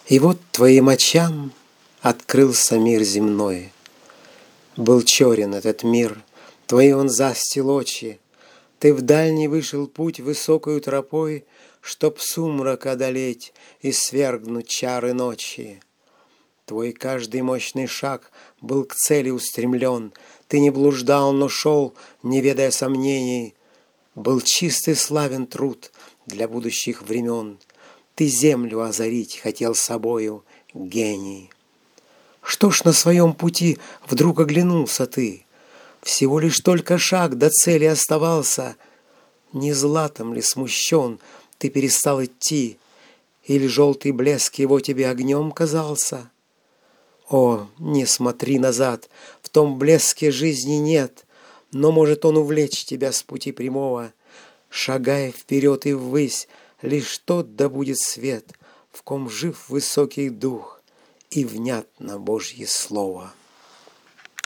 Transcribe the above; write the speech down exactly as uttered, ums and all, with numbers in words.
И вот твоим очам открылся мир земной. Был черен этот мир, твои он застил очи. Ты в дальний вышел путь высокою тропой, Чтоб сумрак одолеть и свергнуть чары ночи. Твой каждый мощный шаг был к цели устремлен. Ты не блуждал, но шел, не ведая сомнений. Был чистый славен труд для будущих времен. Ты землю озарить хотел собою, гений. Что ж на своем пути вдруг оглянулся ты? Всего лишь только шаг до цели оставался. Не златом ли смущен ты перестал идти? Или желтый блеск его тебе огнем казался? О, не смотри назад, в том блеске жизни нет, но может он увлечь тебя с пути прямого. Шагая вперед и ввысь, лишь тот да будет свет, в ком жив высокий дух и внятно Божье слово.